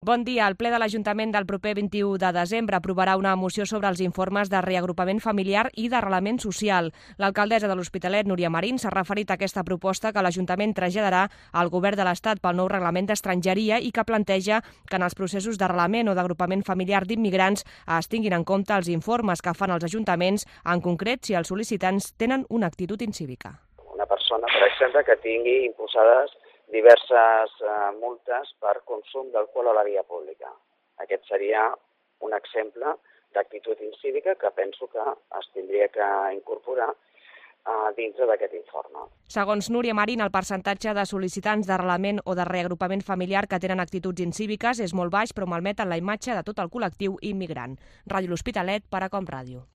Bon dia. El ple de l'Ajuntament del proper 21 de desembre aprovarà una moció sobre els informes de reagrupament familiar i d'arrelament social. L'alcaldessa de l'Hospitalet, Núria Marín, s'ha referit a aquesta proposta que l'Ajuntament traslladarà al Govern de l'Estat pel nou reglament d'estrangeria i que planteja que en els processos d'arrelament o d'agrupament familiar d'immigrants es tinguin en compte els informes que fan els ajuntaments, en concret si els sol·licitants tenen una actitud incívica. Una persona, per exemple, que tingui imposades diverses multes per consum d'alcohol a la via pública. Aquest seria un exemple d'actitud incívica que penso que es tindria que incorporar dintre d'aquest informe. Segons Núria Marín, el percentatge de sol·licitants d'arrelament o de reagrupament familiar que tenen actituds incíviques és molt baix, però malmeten la imatge de tot el col·lectiu immigrant. Ràdio L'Hospitalet per a Com Ràdio.